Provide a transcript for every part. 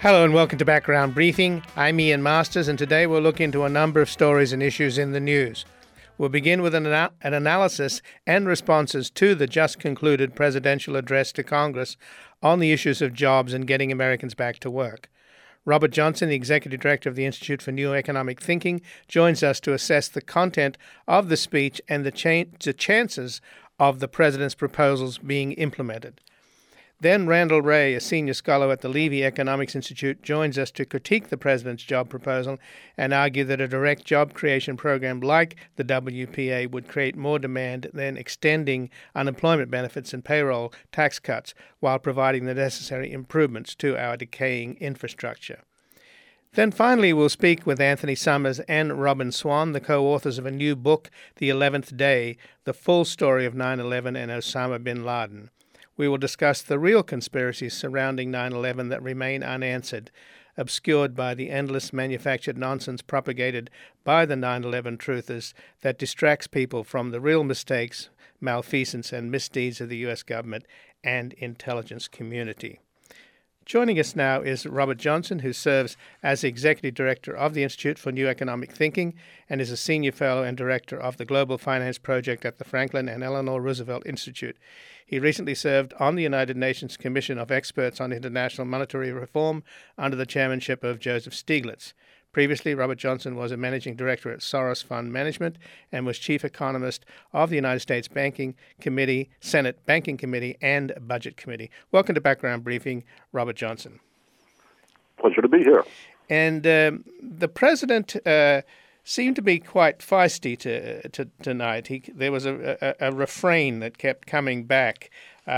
Hello and welcome to Background Briefing. I'm Ian Masters, and today we'll look into a number of stories and issues in the news. We'll begin with an analysis and responses to the just concluded presidential address to Congress on the issues of jobs and getting Americans back to work. Robert Johnson, the Executive Director of the Institute for New Economic Thinking, joins us to assess the content of the speech and the chances of the president's proposals being implemented. Then Randall Wray, a senior scholar at the Levy Economics Institute, joins us to critique the president's job proposal and argue that a direct job creation program like the WPA would create more demand than extending unemployment benefits and payroll tax cuts while providing the necessary improvements to our decaying infrastructure. Then finally, we'll speak with Anthony Summers and Robin Swan, the co-authors of a new book, The 11th Day, The Full Story of 9/11 and Osama bin Laden. We will discuss the real conspiracies surrounding 9/11 that remain unanswered, obscured by the endless manufactured nonsense propagated by the 9/11 truthers that distracts people from the real mistakes, malfeasance, and misdeeds of the U.S. government and intelligence community. Joining us now is Robert Johnson, who serves as the Executive Director of the Institute for New Economic Thinking and is a Senior Fellow and Director of the Global Finance Project at the Franklin and Eleanor Roosevelt Institute. He recently served on the United Nations Commission of Experts on International Monetary Reform under the chairmanship of Joseph Stiglitz. Previously, Robert Johnson was a managing director at Soros Fund Management and was chief economist of the United States Banking Committee, Senate Banking Committee, and Budget Committee. Welcome to Background Briefing, Robert Johnson. Pleasure to be here. And the president seemed to be quite feisty tonight. There was a refrain that kept coming back,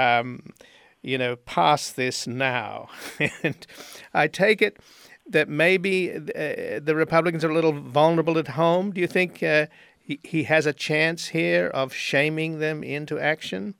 pass this now. And I take it that maybe the Republicans are a little vulnerable at home. Do you think he has a chance here of shaming them into action?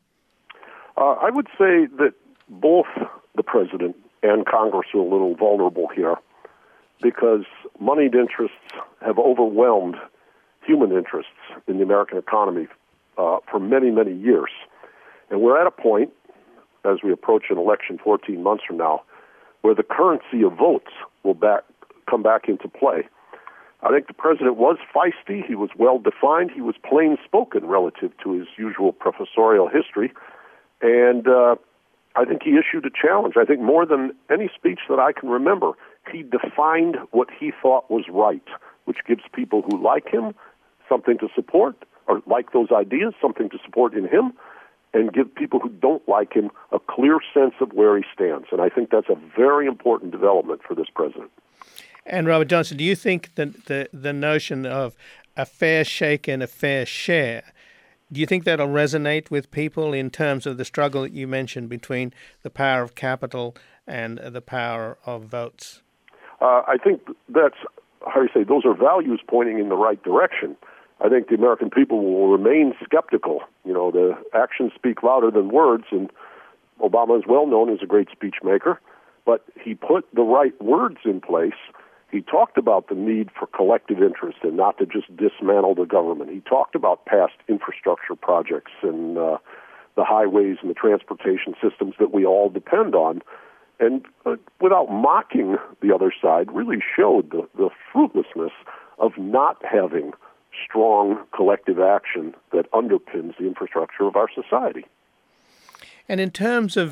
I would say that both the president and Congress are a little vulnerable here because moneyed interests have overwhelmed human interests in the American economy for many, many years. And we're at a point, as we approach an election 14 months from now, where the currency of votes will come back into play. I think the president was feisty. He was well-defined. He was plain-spoken relative to his usual professorial history. And I think he issued a challenge. I think more than any speech that I can remember, he defined what he thought was right, which gives people who like him something to support, or like those ideas, something to support in him, and give people who don't like him a clear sense of where he stands. And I think that's a very important development for this president. And Robert Johnson, do you think that the notion of a fair shake and a fair share, do you think that'll resonate with people in terms of the struggle that you mentioned between the power of capital and the power of votes? I think that's, those are values pointing in the right direction. I think the American people will remain skeptical. The actions speak louder than words, and Obama is well known as a great speech maker, but he put the right words in place. He talked about the need for collective interest and not to just dismantle the government. He talked about past infrastructure projects and the highways and the transportation systems that we all depend on. And without mocking the other side, really showed the fruitlessness of not having strong collective action that underpins the infrastructure of our society. And in terms of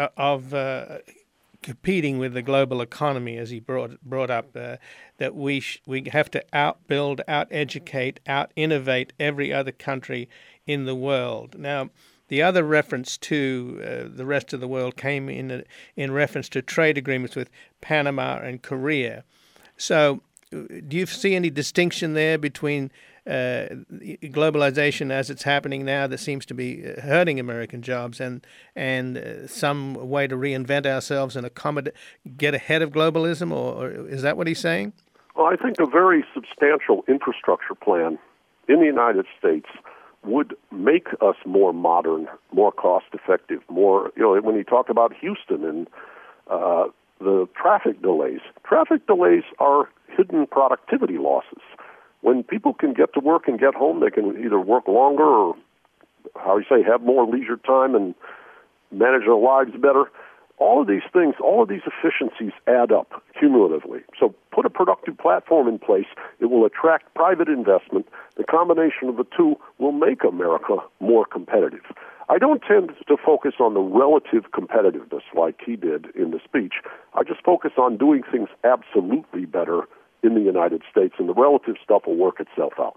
competing with the global economy, as he brought up, that we have to outbuild, out-educate, out-innovate every other country in the world. Now, the other reference to the rest of the world came in reference to trade agreements with Panama and Korea. So do you see any distinction there between globalization as it's happening now that seems to be hurting American jobs and some way to reinvent ourselves and get ahead of globalism, or is that what he's saying? Well, I think a very substantial infrastructure plan in the United States would make us more modern, more cost-effective, more, when you talk about Houston and the traffic delays are hidden productivity losses. When people can get to work and get home, they can either work longer or, have more leisure time and manage their lives better. All of these things, all of these efficiencies add up cumulatively. So put a productive platform in place. It will attract private investment. The combination of the two will make America more competitive. I don't tend to focus on the relative competitiveness like he did in the speech. I just focus on doing things absolutely better in the United States, and the relative stuff will work itself out.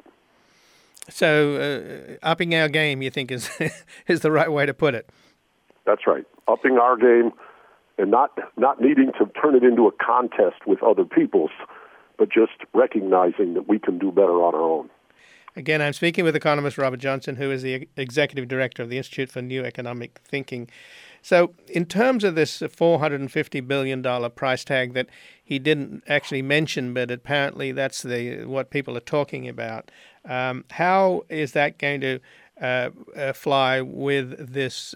So upping our game, you think, is is the right way to put it? That's right. Upping our game and not needing to turn it into a contest with other people's, but just recognizing that we can do better on our own. Again, I'm speaking with economist Robert Johnson, who is the executive director of the Institute for New Economic Thinking. So in terms of this $450 billion price tag that he didn't actually mention, but apparently that's what people are talking about, how is that going to fly with this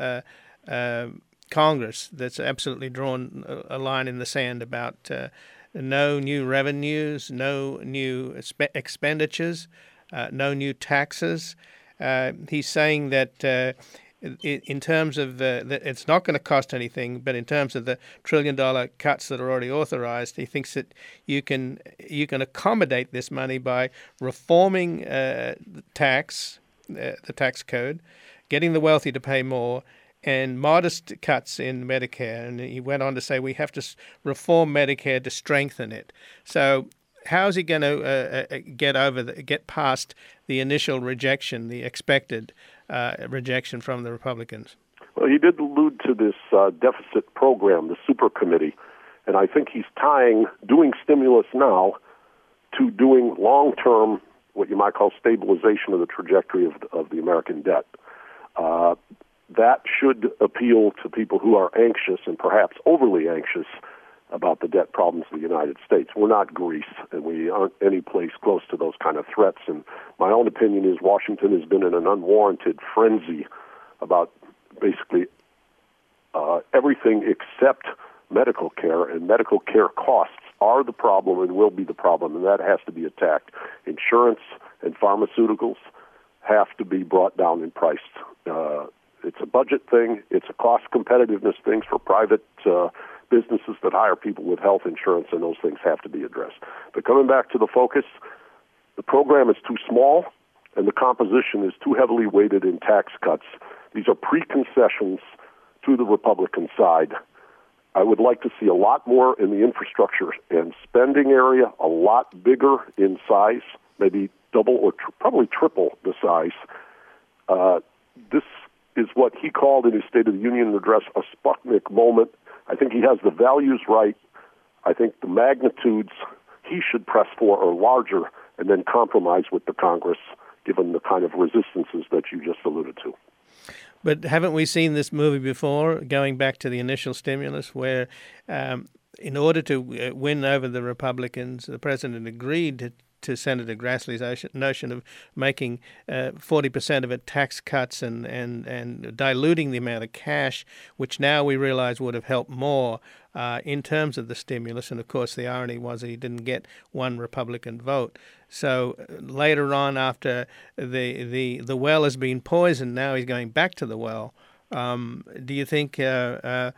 Congress that's absolutely drawn a line in the sand about no new revenues, no new expenditures, no new taxes? He's saying that in terms of that it's not going to cost anything, but in terms of the $1 trillion cuts that are already authorized, he thinks that you can accommodate this money by reforming the tax code, getting the wealthy to pay more, and modest cuts in Medicare. And he went on to say we have to reform Medicare to strengthen it. So how is he going to get past the initial rejection, the expected rejection from the Republicans? Well, he did allude to this deficit program, the super committee, and I think he's tying doing stimulus now to doing long-term, what you might call stabilization of the trajectory of the American debt. That should appeal to people who are anxious and perhaps overly anxious about the debt problems of the United States. We're not Greece, and we aren't any place close to those kind of threats. And my own opinion is Washington has been in an unwarranted frenzy about basically everything except medical care, and medical care costs are the problem and will be the problem, and that has to be attacked. Insurance and pharmaceuticals have to be brought down in price. It's a budget thing. It's a cost competitiveness thing for private businesses that hire people with health insurance, and those things have to be addressed. But coming back to the focus, the program is too small, and the composition is too heavily weighted in tax cuts. These are pre-concessions to the Republican side. I would like to see a lot more in the infrastructure and spending area, a lot bigger in size, maybe double or probably triple the size. This is what he called in his State of the Union address a Sputnik moment. I think he has the values right. I think the magnitudes he should press for are larger and then compromise with the Congress, given the kind of resistances that you just alluded to. But haven't we seen this movie before, going back to the initial stimulus, where in order to win over the Republicans, the president agreed to Senator Grassley's notion of making 40% of it tax cuts and diluting the amount of cash, which now we realize would have helped more in terms of the stimulus. And, of course, the irony was that he didn't get one Republican vote. So later on, after the well has been poisoned, now he's going back to the well. Do you think the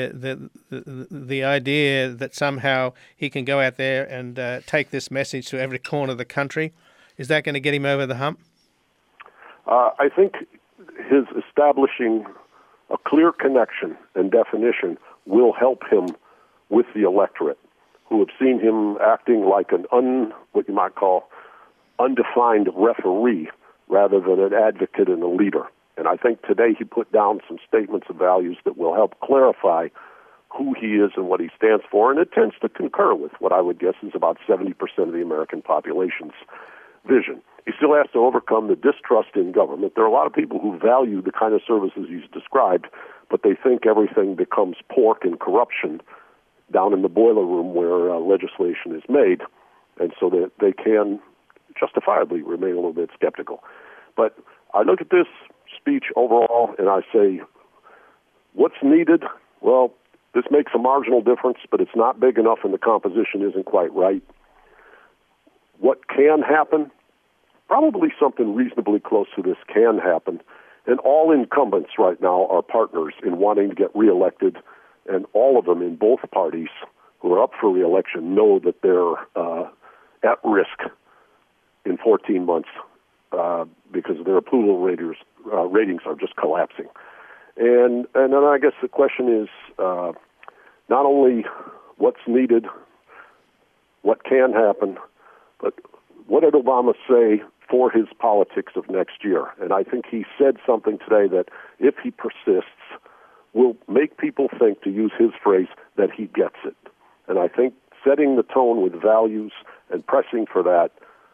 idea that somehow he can go out there and take this message to every corner of the country, is that going to get him over the hump? I think his establishing a clear connection and definition will help him with the electorate, who have seen him acting like what you might call undefined referee rather than an advocate and a leader. And I think today he put down some statements of values that will help clarify who he is and what he stands for, and it tends to concur with what I would guess is about 70% of the American population's vision. He still has to overcome the distrust in government. There are a lot of people who value the kind of services he's described, but they think everything becomes pork and corruption down in the boiler room where legislation is made, and so that they can justifiably remain a little bit skeptical. But I look at this speech overall, and I say, what's needed? Well, this makes a marginal difference, but it's not big enough and the composition isn't quite right. What can happen? Probably something reasonably close to this can happen. And all incumbents right now are partners in wanting to get reelected and all of them in both parties who are up for re-election know that they're at risk in 14 months because their approval ratings are just collapsing. And then I guess the question is not only what's needed, what can happen, but what did Obama say for his politics of next year? And I think he said something today that, if he persists, will make people think, to use his phrase, that he gets it. And I think setting the tone with values and pressing for that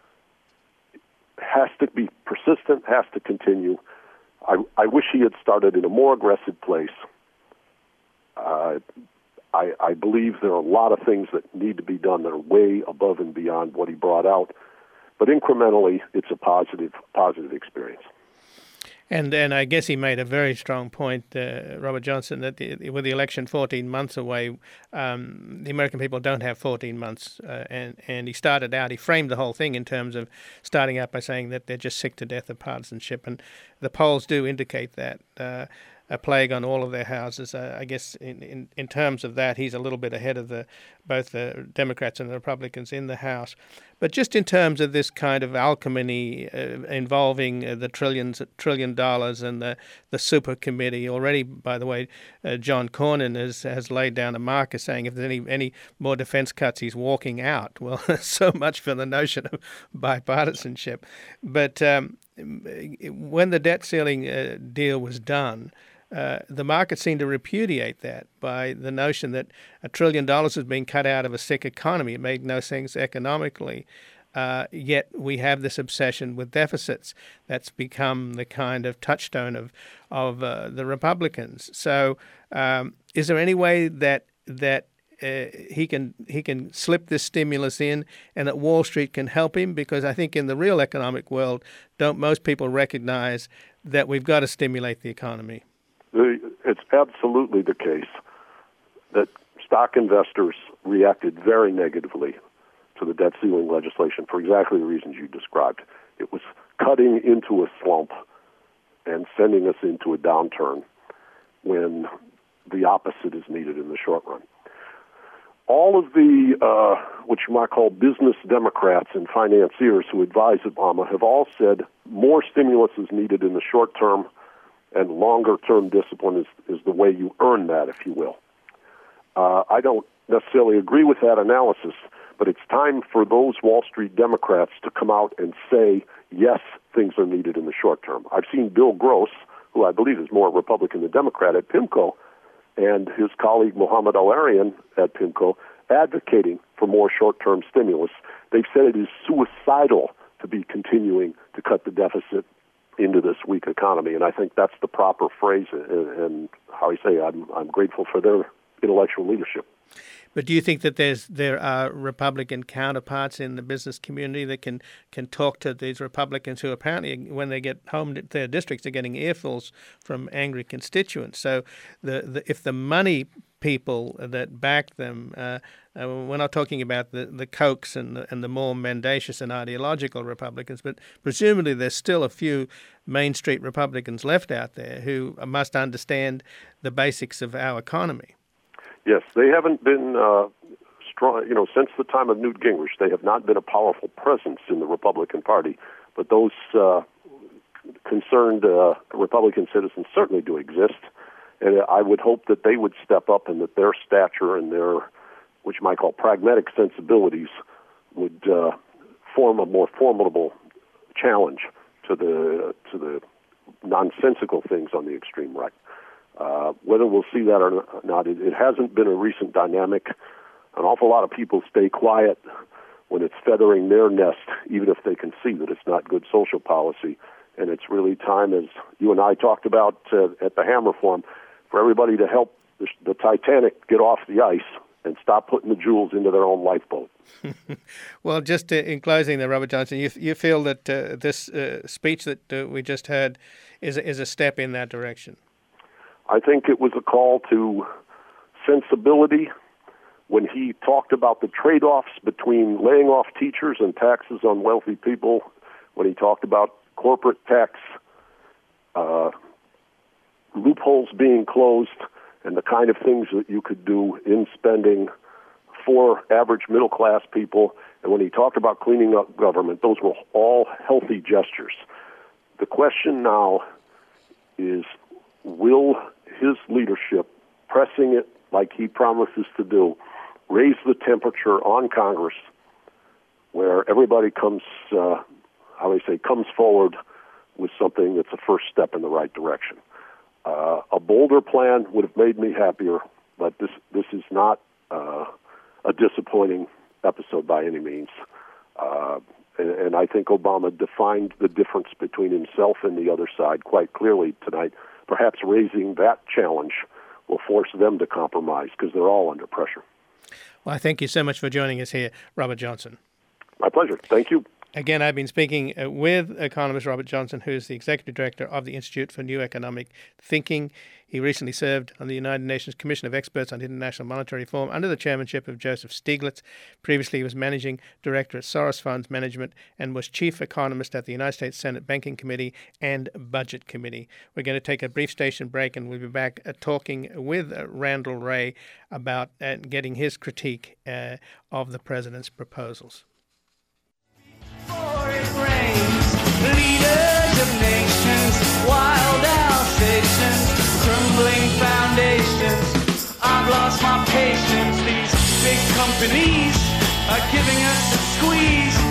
has to be persistent, has to continue. I wish he had started in a more aggressive place. I believe there are a lot of things that need to be done that are way above and beyond what he brought out. But incrementally, it's a positive experience. And I guess he made a very strong point, Robert Johnson, that with the election 14 months away, the American people don't have 14 months. And he framed the whole thing in terms of starting out by saying that they're just sick to death of partisanship. And the polls do indicate that. A plague on all of their houses. I guess in terms of that, he's a little bit ahead of both the Democrats and the Republicans in the House. But just in terms of this kind of alchemy involving the $1 trillion and the super committee, already, by the way, John Cornyn has laid down a marker saying if there's any more defense cuts, he's walking out. Well, so much for the notion of bipartisanship. But when the debt ceiling deal was done, the market seemed to repudiate that by the notion that $1 trillion was being cut out of a sick economy. It made no sense economically. Yet we have this obsession with deficits that's become the kind of touchstone of the Republicans. So is there any way that he can slip this stimulus in and that Wall Street can help him? Because I think in the real economic world, don't most people recognize that we've got to stimulate the economy? It's absolutely the case that stock investors reacted very negatively to the debt ceiling legislation for exactly the reasons you described. It was cutting into a slump and sending us into a downturn when the opposite is needed in the short run. All of the, what you might call business Democrats and financiers who advise Obama have all said more stimulus is needed in the short term, and longer-term discipline is the way you earn that, if you will. I don't necessarily agree with that analysis, but it's time for those Wall Street Democrats to come out and say, yes, things are needed in the short term. I've seen Bill Gross, who I believe is more Republican than Democrat at PIMCO, and his colleague Mohamed El-Arian at PIMCO advocating for more short-term stimulus. They've said it is suicidal to be continuing to cut the deficit into this weak economy, and I think that's the proper phrase, and how I say I'm grateful for their intellectual leadership. But do you think that there are Republican counterparts in the business community that can talk to these Republicans who apparently, when they get home to their districts, are getting earfuls from angry constituents? So if the money people that back them, we're not talking about the Kochs and the more mendacious and ideological Republicans, but presumably there's still a few Main Street Republicans left out there who must understand the basics of our economy. Yes, they haven't been strong, since the time of Newt Gingrich. They have not been a powerful presence in the Republican Party, but those concerned Republican citizens certainly do exist, and I would hope that they would step up and that their stature and their, what you might call pragmatic sensibilities, would form a more formidable challenge to the nonsensical things on the extreme right. Whether we'll see that or not, it hasn't been a recent dynamic. An awful lot of people stay quiet when it's feathering their nest, even if they can see that it's not good social policy. And it's really time, as you and I talked about at the Hammer Forum, for everybody to help the Titanic get off the ice and stop putting the jewels into their own lifeboat. Well, just in closing there, Robert Johnson, you feel that this speech that we just heard is a step in that direction? I think it was a call to sensibility when he talked about the trade-offs between laying off teachers and taxes on wealthy people, when he talked about corporate tax loopholes being closed, and the kind of things that you could do in spending for average middle-class people. And when he talked about cleaning up government, those were all healthy gestures. The question now is, will his leadership, pressing it like he promises to do, raise the temperature on Congress where everybody comes forward with something that's a first step in the right direction? A bolder plan would have made me happier, but this is not a disappointing episode by any means. And I think Obama defined the difference between himself and the other side quite clearly tonight. Perhaps raising that challenge will force them to compromise because they're all under pressure. Well, I thank you so much for joining us here, Robert Johnson. My pleasure. Thank you. Again, I've been speaking with economist Robert Johnson, who is the executive director of the Institute for New Economic Thinking. He recently served on the United Nations Commission of Experts on International Monetary Reform under the chairmanship of Joseph Stiglitz. Previously, he was managing director at Soros Funds Management and was chief economist at the United States Senate Banking Committee and Budget Committee. We're going to take a brief station break, and we'll be back talking with Randall Wray about getting his critique of the president's proposals. Leaders of nations, wild Alsatians, crumbling foundations. I've lost my patience. These big companies are giving us a squeeze.